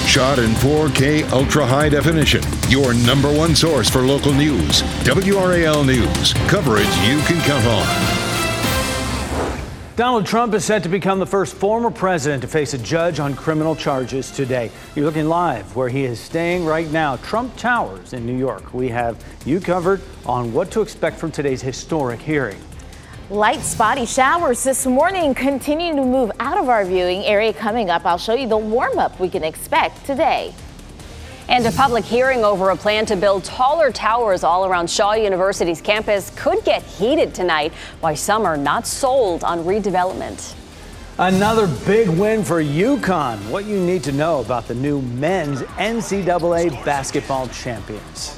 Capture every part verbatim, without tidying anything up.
Shot in four K ultra high definition. Your number one source for local news. W R A L News. Coverage you can count on. Donald Trump is set to become the first former president to face a judge on criminal charges today. You're looking live where he is staying right now, Trump Towers in New York. We have you covered on what to expect from today's historic hearing. Light spotty showers this morning continue to move out of our viewing area. Coming up, I'll show you the warm-up we can expect today. And a public hearing over a plan to build taller towers all around Shaw University's campus could get heated tonight, why some are not sold on redevelopment. Another big win for UConn. What you need to know about the new men's N C double A basketball champions.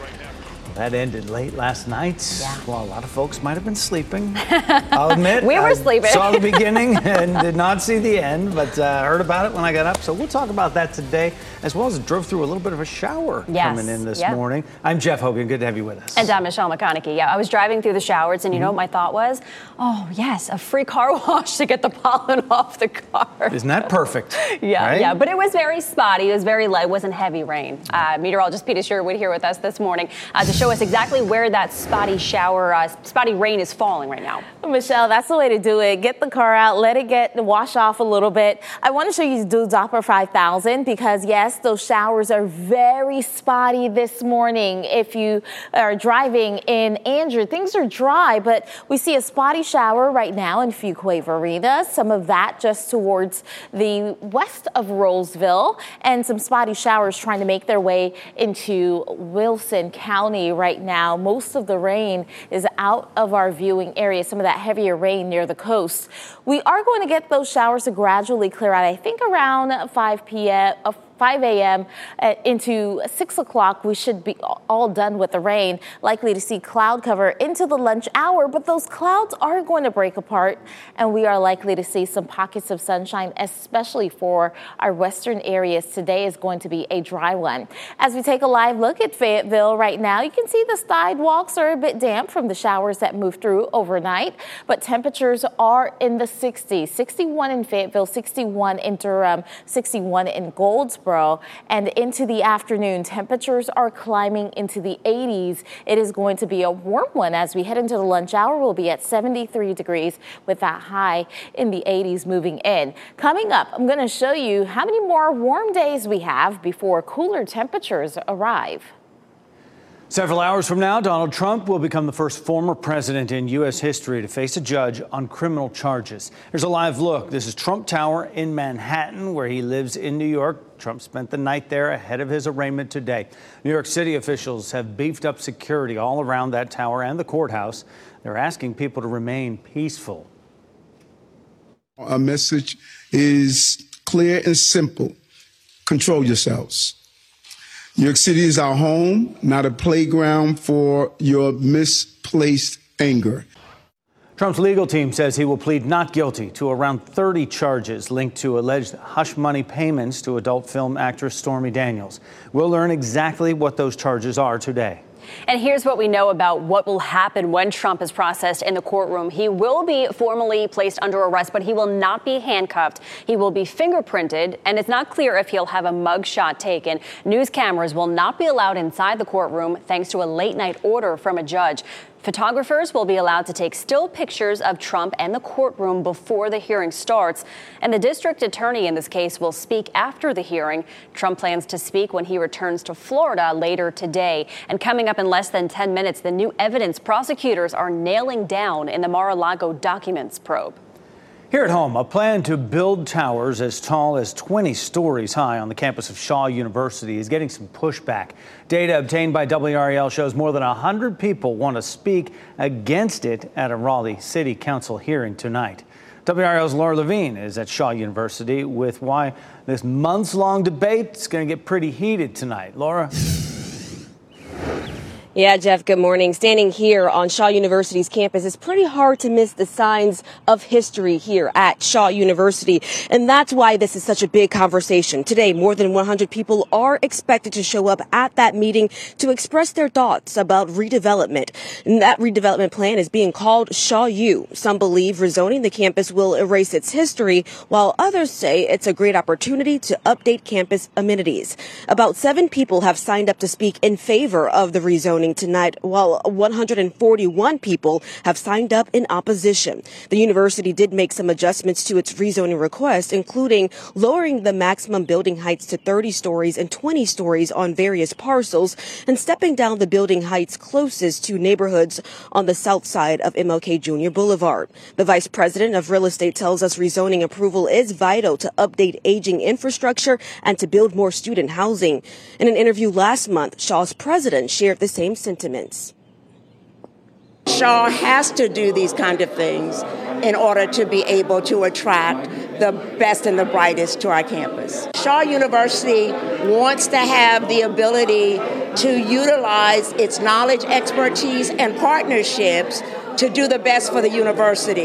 That ended late last night. Yeah. Well, a lot of folks might have been sleeping. I'll admit. we were I sleeping. Saw the beginning and did not see the end, but uh, heard about it when I got up. So we'll talk about that today, as well as drove through a little bit of a shower yes. coming in this yep. morning. I'm Jeff Hogan. Good to have you with us. And I'm Michelle McConaughey. Yeah, I was driving through the showers, and you mm-hmm. know what my thought was? Oh, yes, a free car wash to get the pollen off the car. Isn't that perfect? yeah, right? yeah. But it was very spotty. It was very light. It wasn't heavy rain. Uh, meteorologist Peter Sherwood here with us this morning uh, to show us exactly where that spotty shower, uh, spotty rain is falling right now. Michelle, that's the way to do it. Get the car out, let it get wash off a little bit. I want to show you do Doppler five thousand because, yes, those showers are very spotty this morning. If you are driving in Andrew, things are dry, but we see a spotty shower right now in Fuquay Varina. Some of that just towards the west of Roseville, and some spotty showers trying to make their way into Wilson County right now. Most of the rain is out of our viewing area, some of that heavier rain near the coast. We are going to get those showers to gradually clear out, I think around five p.m. Uh, five a.m. Uh, into six o'clock, we should be all done with the rain. Likely to see cloud cover into the lunch hour, but those clouds are going to break apart, and we are likely to see some pockets of sunshine, especially for our western areas. Today is going to be a dry one. As we take a live look at Fayetteville right now, you can see the sidewalks are a bit damp from the showers that moved through overnight, but temperatures are in the sixties. sixty-one in Fayetteville, sixty-one in Durham, sixty-one in Goldsboro. And into the afternoon, temperatures are climbing into the eighties. It is going to be a warm one as we head into the lunch hour. We'll be at seventy-three degrees with that high in the eighties moving in. Coming up, I'm going to show you how many more warm days we have before cooler temperatures arrive. Several hours from now, Donald Trump will become the first former president in U S history to face a judge on criminal charges. Here's a live look. This is Trump Tower in Manhattan, where he lives in New York. Trump spent the night there ahead of his arraignment today. New York City officials have beefed up security all around that tower and the courthouse. They're asking people to remain peaceful. Our message is clear and simple. Control yourselves. New York City is our home, not a playground for your misplaced anger. Trump's legal team says he will plead not guilty to around thirty charges linked to alleged hush money payments to adult film actress Stormy Daniels. We'll learn exactly what those charges are today. And here's what we know about what will happen when Trump is processed in the courtroom. He will be formally placed under arrest, but he will not be handcuffed. He will be fingerprinted, and it's not clear if he'll have a mug shot taken. News cameras will not be allowed inside the courtroom thanks to a late night order from a judge. Photographers will be allowed to take still pictures of Trump and the courtroom before the hearing starts. And the district attorney in this case will speak after the hearing. Trump plans to speak when he returns to Florida later today. And coming up in less than ten minutes, the new evidence prosecutors are nailing down in the Mar-a-Lago documents probe. Here at home, a plan to build towers as tall as twenty stories high on the campus of Shaw University is getting some pushback. Data obtained by W R A L shows more than one hundred people want to speak against it at a Raleigh City Council hearing tonight. W R A L's Laura Levine is at Shaw University with why this months-long debate is going to get pretty heated tonight. Laura? Yeah, Jeff, good morning. Standing here on Shaw University's campus, it's pretty hard to miss the signs of history here at Shaw University. And that's why this is such a big conversation. Today, more than one hundred people are expected to show up at that meeting to express their thoughts about redevelopment. And that redevelopment plan is being called Shaw U. Some believe rezoning the campus will erase its history, while others say it's a great opportunity to update campus amenities. About seven people have signed up to speak in favor of the rezoning tonight, while one hundred forty-one people have signed up in opposition. The university did make some adjustments to its rezoning request, including lowering the maximum building heights to thirty stories and twenty stories on various parcels, and stepping down the building heights closest to neighborhoods on the south side of M L K Junior Boulevard. The vice president of real estate tells us rezoning approval is vital to update aging infrastructure and to build more student housing. In an interview last month, Shaw's president shared the same sentiments. Shaw has to do these kind of things in order to be able to attract the best and the brightest to our campus. Shaw University wants to have the ability to utilize its knowledge, expertise, and partnerships to do the best for the university.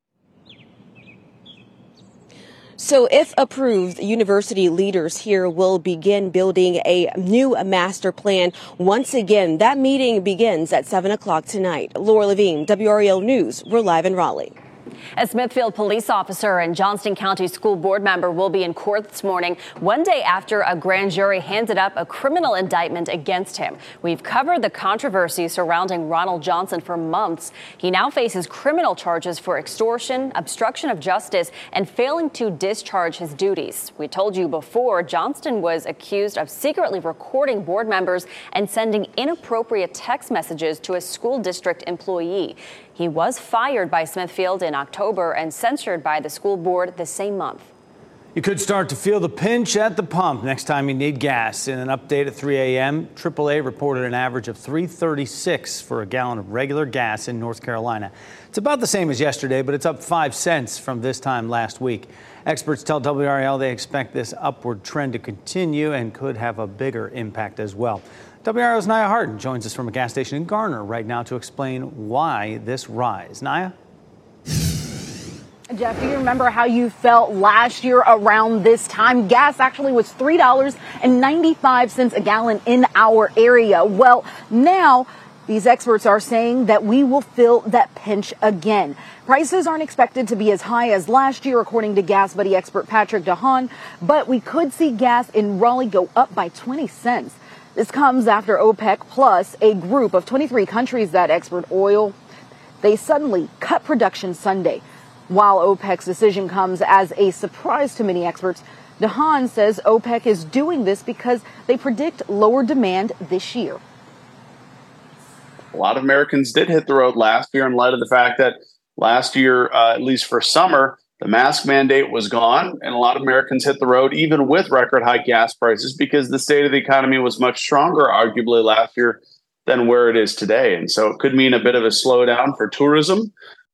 So if approved, university leaders here will begin building a new master plan. Once again, that meeting begins at seven o'clock tonight. Laura Levine, W R A L News. We're live in Raleigh. A Smithfield police officer and Johnston County school board member will be in court this morning, one day after a grand jury handed up a criminal indictment against him. We've covered the controversy surrounding Ronald Johnson for months. He now faces criminal charges for extortion, obstruction of justice, and failing to discharge his duties. We told you before, Johnston was accused of secretly recording board members and sending inappropriate text messages to a school district employee. He was fired by Smithfield in October and censured by the school board the same month. You could start to feel the pinch at the pump next time you need gas. In an update at three a.m., triple A reported an average of three thirty-six for a gallon of regular gas in North Carolina. It's about the same as yesterday, but it's up five cents from this time last week. Experts tell W R A L they expect this upward trend to continue and could have a bigger impact as well. W R A L's Naya Harden joins us from a gas station in Garner right now to explain why this rise. Naya? Jeff, do you remember how you felt last year around this time? Gas actually was three dollars and ninety-five cents a gallon in our area. Well, now these experts are saying that we will feel that pinch again. Prices aren't expected to be as high as last year, according to Gas Buddy expert Patrick DeHaan, but we could see gas in Raleigh go up by twenty cents. This comes after OPEC plus, a group of twenty-three countries that export oil, they suddenly cut production Sunday. While OPEC's decision comes as a surprise to many experts, DeHaan says OPEC is doing this because they predict lower demand this year. A lot of Americans did hit the road last year in light of the fact that last year, uh, at least for summer, the mask mandate was gone, and a lot of Americans hit the road even with record high gas prices because the state of the economy was much stronger, arguably, last year than where it is today. And so it could mean a bit of a slowdown for tourism.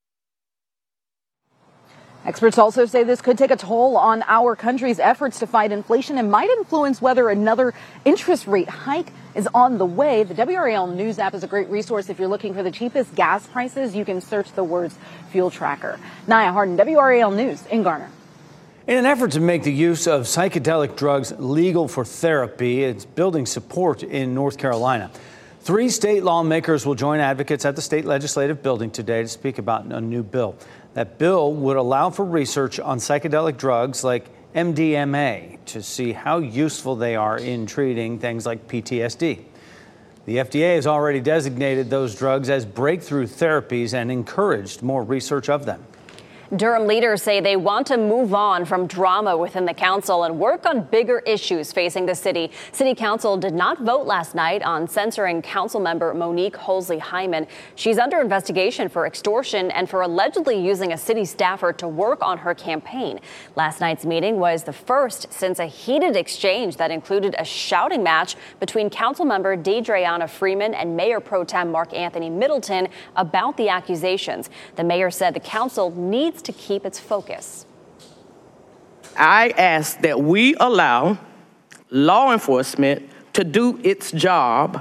Experts also say this could take a toll on our country's efforts to fight inflation and might influence whether another interest rate hike is on the way. The W R A L News app is a great resource if you're looking for the cheapest gas prices. You can search the words fuel tracker. Naya Harden, W R A L News in Garner. In an effort to make the use of psychedelic drugs legal for therapy, it's building support in North Carolina. Three state lawmakers will join advocates at the state legislative building today to speak about a new bill. That bill would allow for research on psychedelic drugs like M D M A to see how useful they are in treating things like P T S D. The F D A has already designated those drugs as breakthrough therapies and encouraged more research of them. Durham leaders say they want to move on from drama within the council and work on bigger issues facing the city. City Council did not vote last night on censoring council member Monique Holsley Hyman. She's under investigation for extortion and for allegedly using a city staffer to work on her campaign. Last night's meeting was the first since a heated exchange that included a shouting match between council member Deidreana Freeman and Mayor Pro Tem Mark Anthony Middleton about the accusations. The mayor said the council needs to keep its focus. I ask that we allow law enforcement to do its job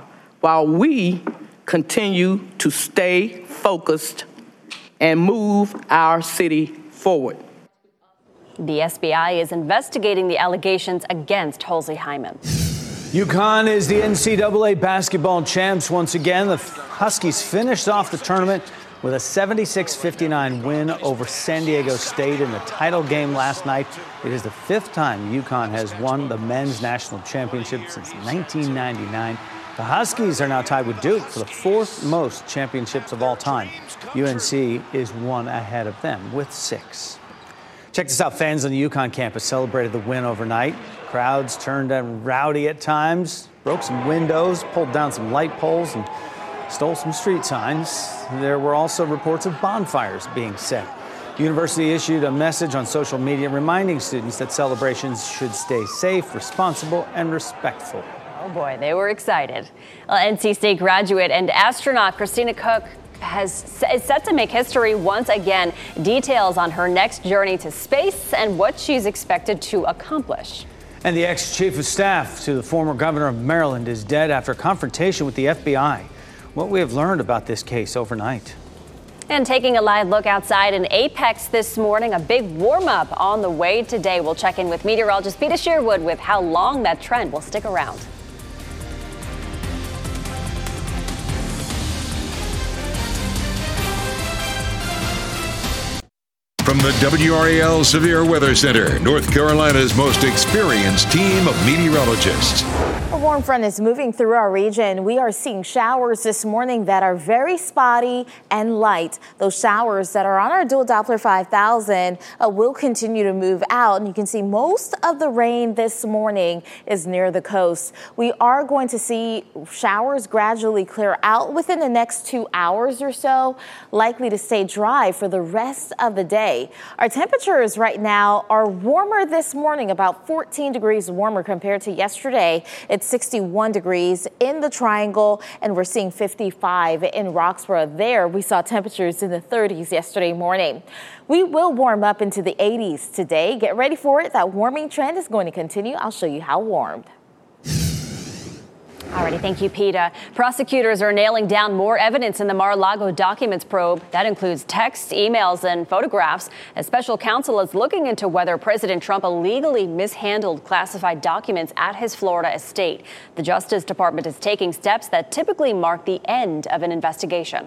while we continue to stay focused and move our city forward. The S B I is investigating the allegations against Halsey Hyman. UConn is the N C double A basketball champs once again. The Huskies finished off the tournament with a seventy-six fifty-nine win over San Diego State in the title game last night. It is the fifth time UConn has won the men's national championship since nineteen ninety-nine. The Huskies are now tied with Duke for the fourth most championships of all time. U N C is one ahead of them with six. Check this out. Fans on the UConn campus celebrated the win overnight. Crowds turned rowdy at times, broke some windows, pulled down some light poles, and stole some street signs. There were also reports of bonfires being set. The university issued a message on social media reminding students that celebrations should stay safe, responsible, and respectful. Oh boy, they were excited. Well, N C State graduate and astronaut Christina Koch has is set to make history once again. Details on her next journey to space and what she's expected to accomplish. And the ex-chief of staff to the former governor of Maryland is dead after a confrontation with the F B I. What we have learned about this case overnight. And taking a live look outside in Apex this morning, a big warm-up on the way today. We'll check in with meteorologist Peter Sherwood with how long that trend will stick around. From the W R A L Severe Weather Center, North Carolina's most experienced team of meteorologists. A warm front is moving through our region. We are seeing showers this morning that are very spotty and light. Those showers that are on our dual Doppler five thousand uh, will continue to move out. And you can see most of the rain this morning is near the coast. We are going to see showers gradually clear out within the next two hours or so, likely to stay dry for the rest of the day. Our temperatures right now are warmer this morning, about fourteen degrees warmer compared to yesterday. It's sixty-one degrees in the Triangle, and we're seeing fifty-five in Roxborough. There, we saw temperatures in the thirties yesterday morning. We will warm up into the eighties today. Get ready for it. That warming trend is going to continue. I'll show you how warmed. Alrighty, thank you, Peta. Prosecutors are nailing down more evidence in the Mar-a-Lago documents probe. That includes texts, emails, and photographs. A special counsel is looking into whether President Trump illegally mishandled classified documents at his Florida estate. The Justice Department is taking steps that typically mark the end of an investigation.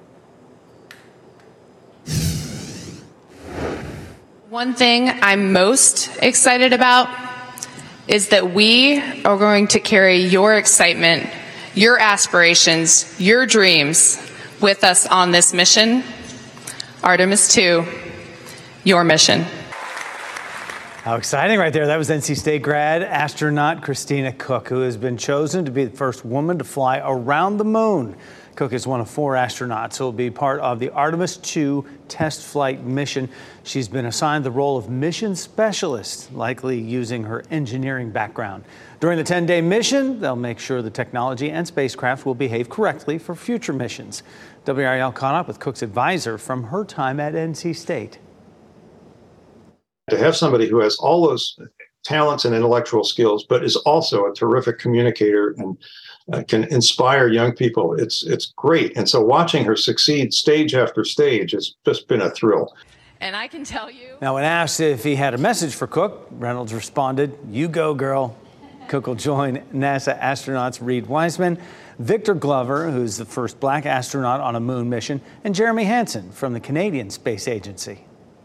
One thing I'm most excited about is that we are going to carry your excitement, your aspirations, your dreams with us on this mission. Artemis two, your mission. How exciting right there. That was N C State grad astronaut Christina Koch, who has been chosen to be the first woman to fly around the moon. Koch is one of four astronauts who will be part of the Artemis two test flight mission. She's been assigned the role of mission specialist, likely using her engineering background. During the ten-day mission, they'll make sure the technology and spacecraft will behave correctly for future missions. W R A L caught up with Koch's advisor from her time at N C State. To have somebody who has all those talents and intellectual skills, but is also a terrific communicator and uh, can inspire young people, it's it's great. And so watching her succeed stage after stage has just been a thrill. And I can tell you. Now, when asked if he had a message for Koch, Reynolds responded, "You go, girl." Koch will join NASA astronauts Reed Wiseman, Victor Glover, who's the first black astronaut on a moon mission, and Jeremy Hansen from the Canadian Space Agency.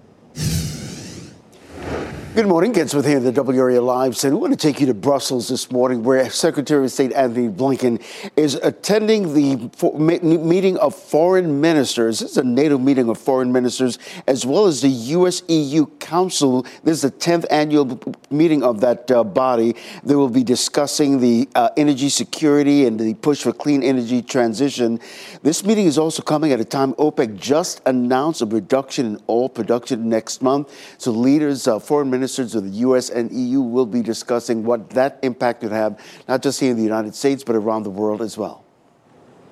Good morning. Ken Smith here in the W R A Live Center. We want to take you to Brussels this morning, where Secretary of State Anthony Blinken is attending the meeting of foreign ministers. This is a NATO meeting of foreign ministers, as well as the U S E U Council. This is the tenth annual meeting of that uh, body. They will be discussing the uh, energy security and the push for clean energy transition. This meeting is also coming at a time OPEC just announced a reduction in oil production next month. So leaders, uh, foreign ministers, Ministers of the U S and E U will be discussing what that impact would have, not just here in the United States, but around the world as well.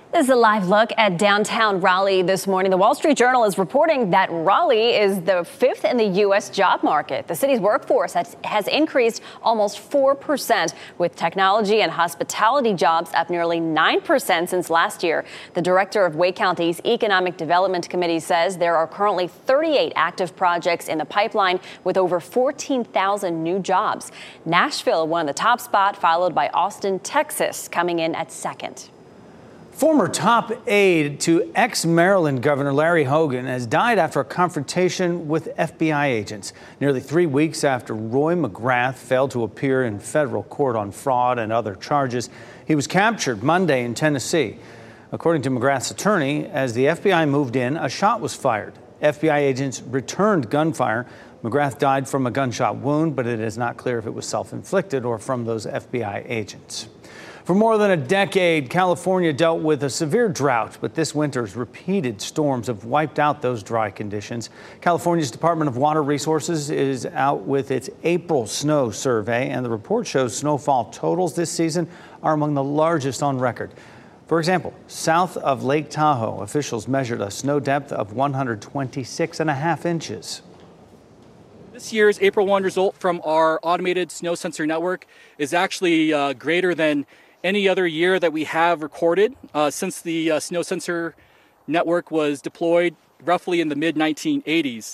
This is a live look at downtown Raleigh this morning. The Wall Street Journal is reporting that Raleigh is the fifth in the U S job market. The city's workforce has, has increased almost four percent, with technology and hospitality jobs up nearly nine percent since last year. The director of Wake County's Economic Development Committee says there are currently thirty-eight active projects in the pipeline with over fourteen thousand new jobs. Nashville won the top spot, followed by Austin, Texas, coming in at second. Former top aide to ex-Maryland Governor Larry Hogan has died after a confrontation with F B I agents. Nearly three weeks after Roy McGrath failed to appear in federal court on fraud and other charges, he was captured Monday in Tennessee. According to McGrath's attorney, as the F B I moved in, a shot was fired. F B I agents returned gunfire. McGrath died from a gunshot wound, but it is not clear if it was self-inflicted or from those F B I agents. For more than a decade, California dealt with a severe drought, but this winter's repeated storms have wiped out those dry conditions. California's Department of Water Resources is out with its April snow survey, and the report shows snowfall totals this season are among the largest on record. For example, south of Lake Tahoe, officials measured a snow depth of one hundred twenty-six and a half inches. This year's April first result from our automated snow sensor network is actually uh, greater than any other year that we have recorded uh, since the uh, snow sensor network was deployed roughly in the mid nineteen eighties.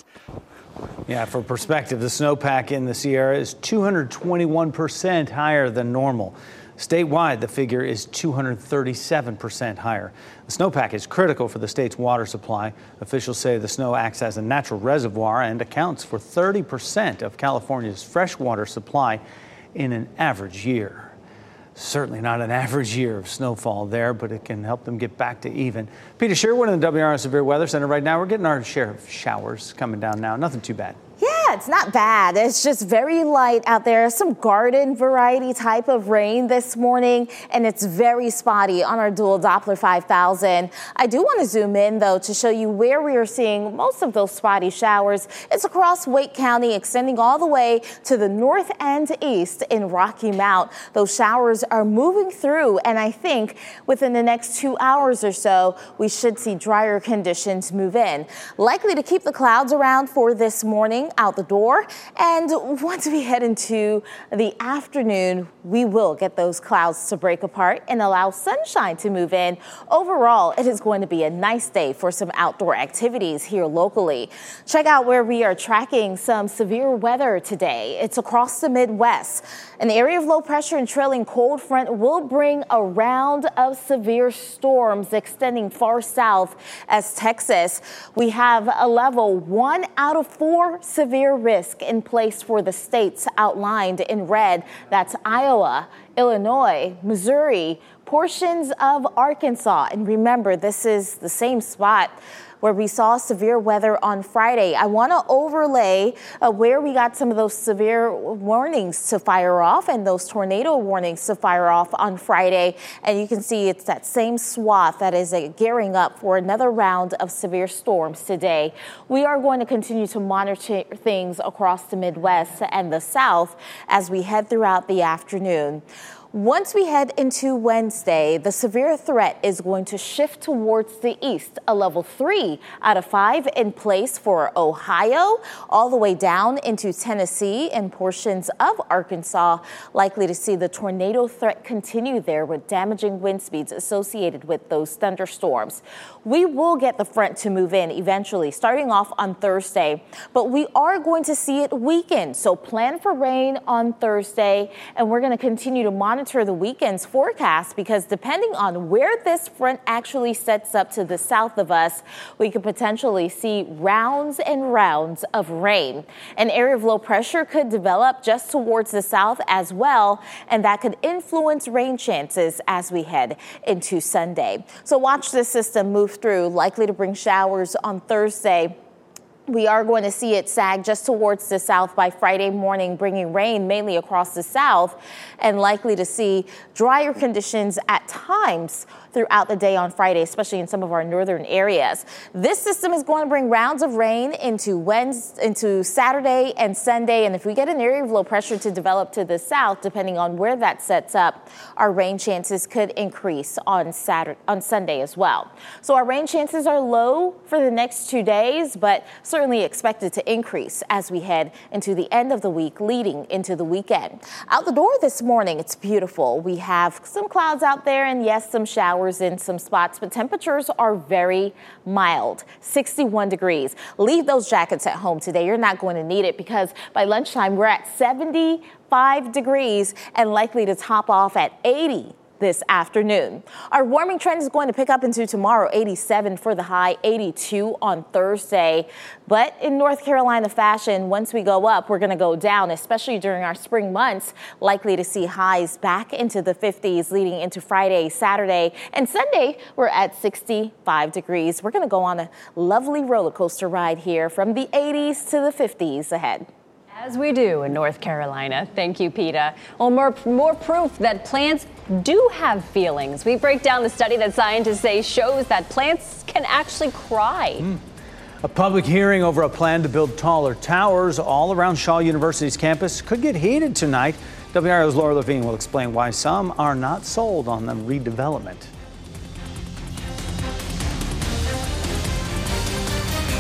Yeah, for perspective, the snowpack in the Sierra is two hundred twenty-one percent higher than normal. Statewide, the figure is two hundred thirty-seven percent higher. The snowpack is critical for the state's water supply. Officials say the snow acts as a natural reservoir and accounts for thirty percent of California's freshwater supply in an average year. Certainly not an average year of snowfall there, but it can help them get back to even. Peter Sherwood in the W R S Severe Weather Center right now. We're getting our share of showers coming down now. Nothing too bad. Yeah, it's not bad. It's just very light out there. Some garden variety type of rain this morning, and it's very spotty on our dual Doppler five thousand. I do want to zoom in, though, to show you where we are seeing most of those spotty showers. It's across Wake County, extending all the way to the north and east in Rocky Mount. Those showers are moving through, and I think within the next two hours or so, we should see drier conditions move in. Likely to keep the clouds around for this morning out the door. And once we head into the afternoon, we will get those clouds to break apart and allow sunshine to move in. Overall, it is going to be a nice day for some outdoor activities here locally. Check out where we are tracking some severe weather today. It's across the Midwest. An area of low pressure and trailing cold front will bring a round of severe storms extending far south as Texas. We have a level one out of four severe risk in place for the states outlined in red. That's Iowa, Illinois, Missouri, portions of Arkansas. And remember, this is the same spot where we saw severe weather on Friday. I want to overlay uh, where we got some of those severe warnings to fire off and those tornado warnings to fire off on Friday. And you can see it's that same swath that is uh, gearing up for another round of severe storms today. We are going to continue to monitor things across the Midwest and the South as we head throughout the afternoon. Once we head into Wednesday, the severe threat is going to shift towards the east. A level three out of five in place for Ohio, all the way down into Tennessee and portions of Arkansas. Likely to see the tornado threat continue there with damaging wind speeds associated with those thunderstorms. We will get the front to move in eventually, starting off on Thursday, but we are going to see it weaken. So plan for rain on Thursday, and we're going to continue to monitor the weekend's forecast because depending on where this front actually sets up to the south of us, we could potentially see rounds and rounds of rain. An area of low pressure could develop just towards the south as well, and that could influence rain chances as we head into Sunday. So watch this system move through, likely to bring showers on Thursday. We are going to see it sag just towards the south by Friday morning, bringing rain mainly across the south, and likely to see drier conditions at times throughout the day on Friday, especially in some of our northern areas. This system is going to bring rounds of rain into Wednesday, into Saturday and Sunday. And if we get an area of low pressure to develop to the south, depending on where that sets up, our rain chances could increase on Saturday, on Sunday as well. So our rain chances are low for the next two days, but certainly expected to increase as we head into the end of the week, leading into the weekend. Out the door this morning, it's beautiful. We have some clouds out there and yes, some showers in some spots, but temperatures are very mild, sixty-one degrees. Leave those jackets at home today. You're not going to need it because by lunchtime, we're at seventy-five degrees and likely to top off at eighty this afternoon. Our warming trend is going to pick up into tomorrow, eighty-seven for the high, eighty-two on Thursday. But in North Carolina fashion, once we go up, we're going to go down, especially during our spring months, likely to see highs back into the fifties leading into Friday, Saturday, and Sunday. We're at sixty-five degrees. We're going to go on a lovely roller coaster ride here from the eighties to the fifties ahead. As we do in North Carolina. Thank you, Peta. Well, more, more proof that plants do have feelings. We break down the study that scientists say shows that plants can actually cry. Mm. A public hearing over a plan to build taller towers all around Shaw University's campus could get heated tonight. W R O's Laura Levine will explain why some are not sold on the redevelopment.